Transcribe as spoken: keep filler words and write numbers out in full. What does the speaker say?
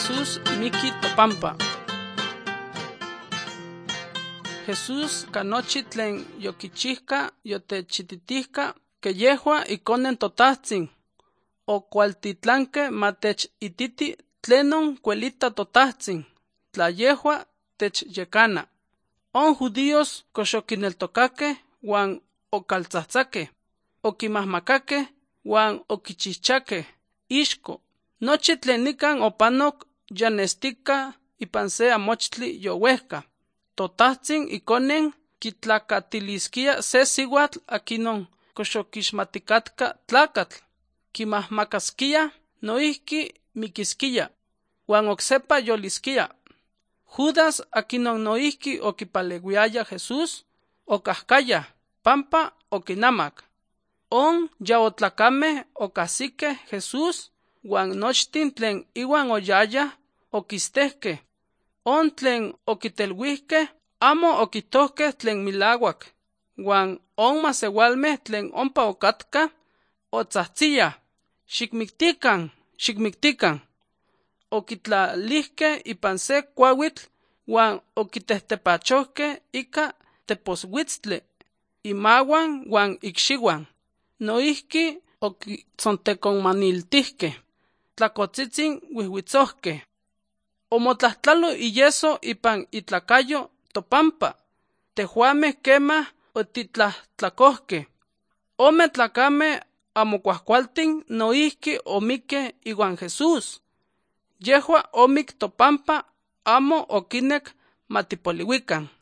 Jesús miki topampa. Jesús kanochi tlen yokichihka yotechititihka que yehua ikonen totahtsin o kualtitlanke matech ititi tlenon kuelita totahtsin tla yehua techyekana. On judíos koshokineltokake wan okaltzahtsake, okimahmakake wan okichihchake ixko. Nochi tlen nikan opanok yanestika ipan se amochtli yowehka. Totahtsin ikonen kitlakatiliskia se siwatl akinon koxokixmatikatka tlakatl, kimahmakaskia noihki mikiskia, wan oksepa yoliskia. Judas akinon noihki okipalewiaya Jesús, okahkaya, pampa okinamak. On yaotlakameh okahsike Jesús, wan nochtin tlen iwan oyaya okistehke. On tlen okitelwihke amo okitohke tlen milawak, wan on masewalmeh tlen ompa okatka otzahtziya, xikmiktikan, xikmiktikan. Okitlalihke ipan se kuawitl wan okitehtepachohke ika teposwitztli, imawan wan ikxiwan. Noihki okitsontekonmaniltihke, tlakotzitsin wihwitzohke. Omotlahtlalu iyeso ipan itlakayo topampa. Tehuameh kemah otitlahtlakohke. Ome tlakame amo kuahkualtin noihki omike iwan Jesús. Yehua omik topampa amo okinek matipoliwikan.